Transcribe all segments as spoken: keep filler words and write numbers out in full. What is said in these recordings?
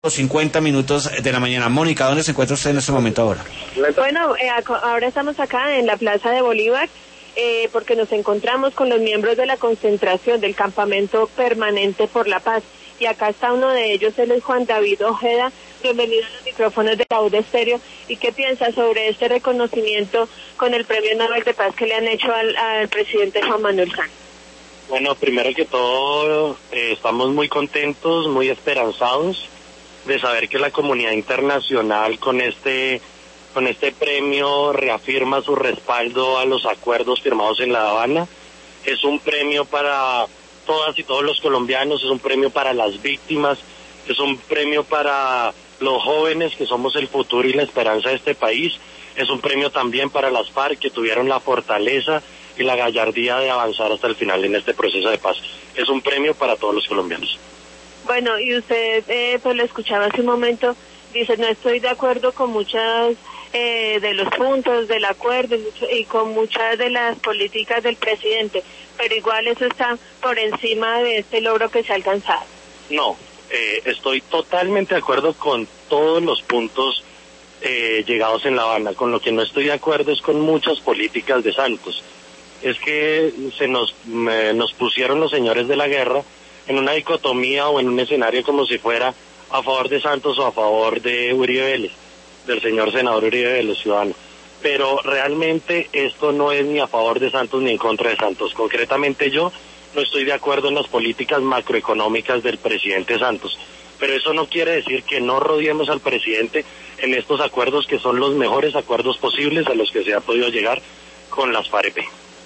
cincuenta minutos de la mañana. Mónica, ¿dónde se encuentra usted en este momento ahora? Bueno, eh, ahora estamos acá en la Plaza de Bolívar, eh, porque nos encontramos con los miembros de la concentración del Campamento Permanente por la Paz. Y acá está uno de ellos, él es Juan David Ojeda. Bienvenido a los micrófonos de la U D Estéreo. ¿Y qué piensa sobre este reconocimiento con el Premio Nobel de Paz que le han hecho al, al presidente Juan Manuel Santos? Bueno, primero que todo, eh, estamos muy contentos, muy esperanzados de saber que la comunidad internacional con este con este premio reafirma su respaldo a los acuerdos firmados en La Habana. Es un premio para todas y todos los colombianos, es un premio para las víctimas, es un premio para los jóvenes que somos el futuro y la esperanza de este país, es un premio también para las FARC que tuvieron la fortaleza y la gallardía de avanzar hasta el final en este proceso de paz. Es un premio para todos los colombianos. Bueno, y usted, eh, pues lo escuchaba hace un momento, dice, no estoy de acuerdo con muchas eh, de los puntos del acuerdo y con muchas de las políticas del presidente, pero igual eso está por encima de este logro que se ha alcanzado. No, eh, estoy totalmente de acuerdo con todos los puntos eh, llegados en La Habana. Con lo que no estoy de acuerdo es con muchas políticas de Santos. Es que se nos, eh, nos pusieron los señores de la guerra en una dicotomía o en un escenario como si fuera a favor de Santos o a favor de Uribe Vélez, del señor senador Uribe Vélez, ciudadano. Pero realmente esto no es ni a favor de Santos ni en contra de Santos. Concretamente yo no estoy de acuerdo en las políticas macroeconómicas del presidente Santos. Pero eso no quiere decir que no rodeemos al presidente en estos acuerdos que son los mejores acuerdos posibles a los que se ha podido llegar con las FAREP.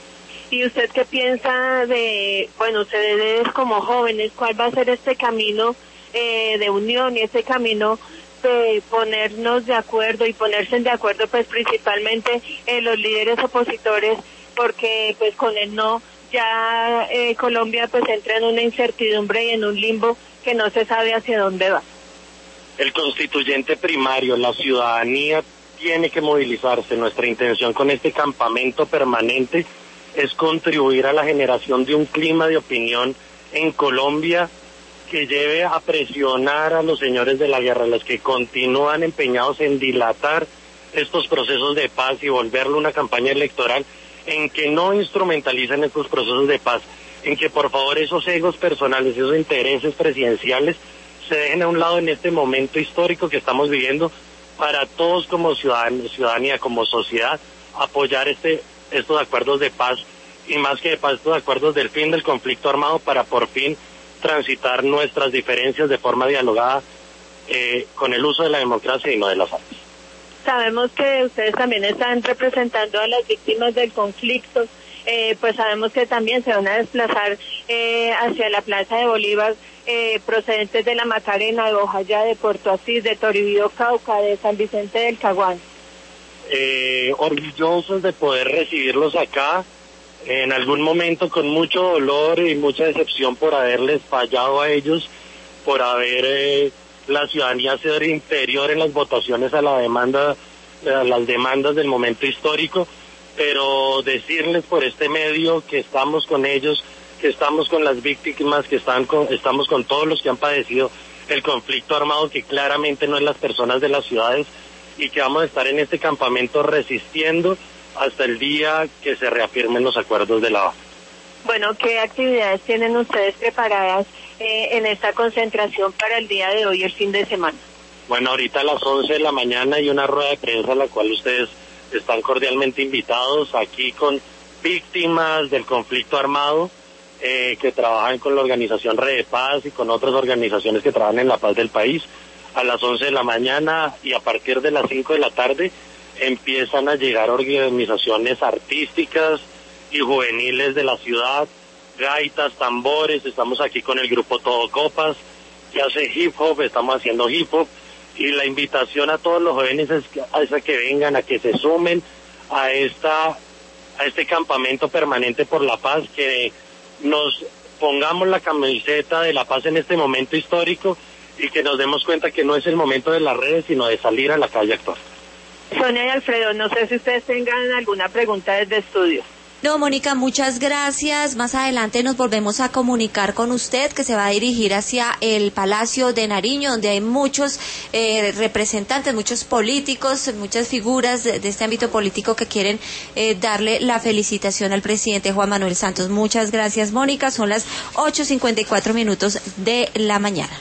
¿Y usted qué piensa de, bueno, ustedes como jóvenes, cuál va a ser este camino eh, de unión y este camino de ponernos de acuerdo y ponerse de acuerdo pues principalmente eh, los líderes opositores, porque pues con el no ya eh, Colombia pues entra en una incertidumbre y en un limbo que no se sabe hacia dónde va? El constituyente primario, la ciudadanía tiene que movilizarse. Nuestra intención con este campamento permanente es contribuir a la generación de un clima de opinión en Colombia que lleve a presionar a los señores de la guerra, los que continúan empeñados en dilatar estos procesos de paz y volverlo una campaña electoral, en que no instrumentalicen estos procesos de paz, en que por favor esos egos personales, esos intereses presidenciales se dejen a un lado en este momento histórico que estamos viviendo, para todos como ciudadanos, ciudadanía, como sociedad, apoyar este estos acuerdos de paz, y más que de paz, estos acuerdos del fin del conflicto armado, para por fin transitar nuestras diferencias de forma dialogada eh, con el uso de la democracia y no de las armas. Sabemos que ustedes también están representando a las víctimas del conflicto, eh, pues sabemos que también se van a desplazar eh, hacia la Plaza de Bolívar eh, procedentes de La Macarena, de Bojayá, de Puerto Asís, de Toribío, Cauca, de San Vicente del Caguán. Eh, orgullosos de poder recibirlos acá, en algún momento con mucho dolor y mucha decepción por haberles fallado a ellos, por haber eh, la ciudadanía sido inferior en las votaciones a la demanda, a las demandas del momento histórico, pero decirles por este medio que estamos con ellos, que estamos con las víctimas, que están con, estamos con todos los que han padecido el conflicto armado, que claramente no es las personas de las ciudades, y que vamos a estar en este campamento resistiendo hasta el día que se reafirmen los acuerdos de La Habana. Bueno, ¿qué actividades tienen ustedes preparadas eh, en esta concentración para el día de hoy, el fin de semana? Bueno, ahorita a las once de la mañana hay una rueda de prensa a la cual ustedes están cordialmente invitados, aquí con víctimas del conflicto armado eh, que trabajan con la organización Red de Paz y con otras organizaciones que trabajan en la paz del país. A las once de la mañana y a partir de las cinco de la tarde empiezan a llegar organizaciones artísticas y juveniles de la ciudad, gaitas, tambores. Estamos aquí con el grupo Todo Copas, que hace hip hop, estamos haciendo hip hop, y la invitación a todos los jóvenes es a, es a que vengan, a que se sumen a esta a este campamento permanente por la paz, que nos pongamos la camiseta de la paz en este momento histórico y que nos demos cuenta que no es el momento de las redes, sino de salir a la calle a actuar. Sonia y Alfredo, no sé si ustedes tengan alguna pregunta desde estudio. No, Mónica, muchas gracias. Más adelante nos volvemos a comunicar con usted, que se va a dirigir hacia el Palacio de Nariño, donde hay muchos eh, representantes, muchos políticos, muchas figuras de, de este ámbito político que quieren eh, darle la felicitación al presidente Juan Manuel Santos. Muchas gracias, Mónica. Son las ocho cincuenta y cuatro minutos de la mañana.